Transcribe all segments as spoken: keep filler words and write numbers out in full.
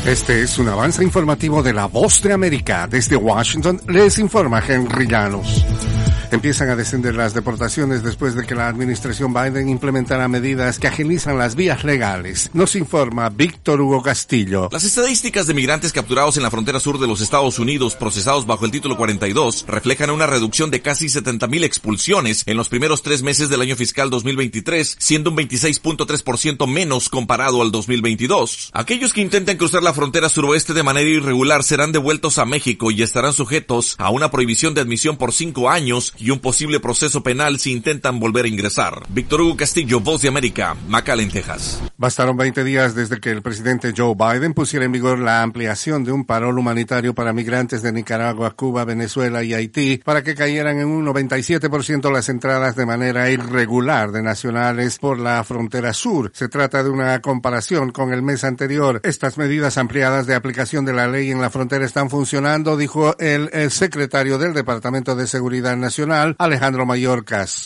Este es un avance informativo de La Voz de América. Desde Washington les informa Henry Llanos. Empiezan a descender las deportaciones después de que la administración Biden implementara medidas que agilizan las vías legales. Nos informa Víctor Hugo Castillo. Las estadísticas de migrantes capturados en la frontera sur de los Estados Unidos procesados bajo el título cuarenta y dos reflejan una reducción de casi setenta mil expulsiones en los primeros tres meses del año fiscal dos mil veintitrés, siendo un veintiséis punto tres por ciento menos comparado al dos mil veintidós. Aquellos que intenten cruzar la frontera suroeste de manera irregular serán devueltos a México y estarán sujetos a una prohibición de admisión por cinco años y un posible proceso penal si intentan volver a ingresar. Víctor Hugo Castillo, Voz de América, McAllen, Texas. Bastaron veinte días desde que el presidente Joe Biden pusiera en vigor la ampliación de un parol humanitario para migrantes de Nicaragua, Cuba, Venezuela y Haití para que cayeran en un noventa y siete por ciento las entradas de manera irregular de nacionales por la frontera sur. Se trata de una comparación con el mes anterior. Estas medidas ampliadas de aplicación de la ley en la frontera están funcionando, dijo el, el secretario del Departamento de Seguridad Nacional, Alejandro Mayorkas.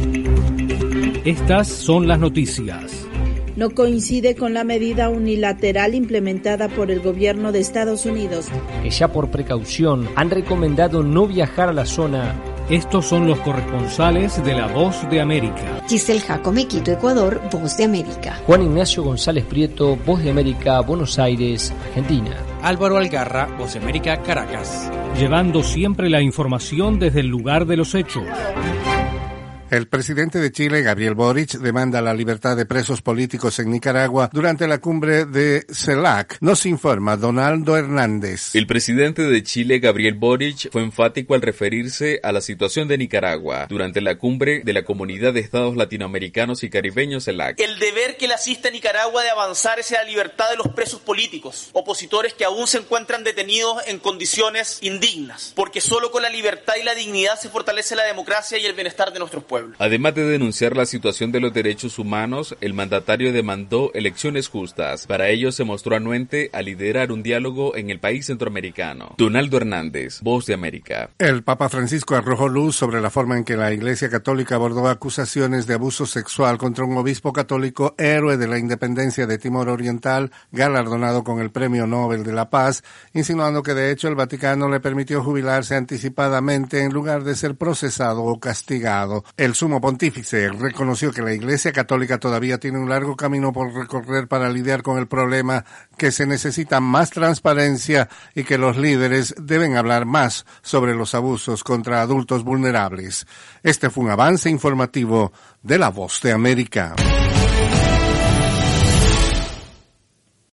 Estas son las noticias. No coincide con la medida unilateral implementada por el gobierno de Estados Unidos, que ya por precaución han recomendado no viajar a la zona. Estos son los corresponsales de La Voz de América. Giselle Jacome, Quito, Ecuador, Voz de América. Juan Ignacio González Prieto, Voz de América, Buenos Aires, Argentina. Álvaro Algarra, Voz de América, Caracas. Llevando siempre la información desde el lugar de los hechos. El presidente de Chile, Gabriel Boric, demanda la libertad de presos políticos en Nicaragua durante la cumbre de CELAC. Nos informa Donaldo Hernández. El presidente de Chile, Gabriel Boric, fue enfático al referirse a la situación de Nicaragua durante la cumbre de la Comunidad de Estados Latinoamericanos y Caribeños CELAC. El deber que le asiste a Nicaragua de avanzar es la libertad de los presos políticos, opositores que aún se encuentran detenidos en condiciones indignas, porque solo con la libertad y la dignidad se fortalece la democracia y el bienestar de nuestros pueblos. Además de denunciar la situación de los derechos humanos, el mandatario demandó elecciones justas. Para ello se mostró anuente a liderar un diálogo en el país centroamericano. Donaldo Hernández, Voz de América. El Papa Francisco arrojó luz sobre la forma en que la Iglesia Católica abordó acusaciones de abuso sexual contra un obispo católico héroe de la independencia de Timor Oriental, galardonado con el Premio Nobel de la Paz, insinuando que de hecho el Vaticano le permitió jubilarse anticipadamente en lugar de ser procesado o castigado. El sumo pontífice reconoció que la Iglesia Católica todavía tiene un largo camino por recorrer para lidiar con el problema, que se necesita más transparencia y que los líderes deben hablar más sobre los abusos contra adultos vulnerables. Este fue un avance informativo de La Voz de América.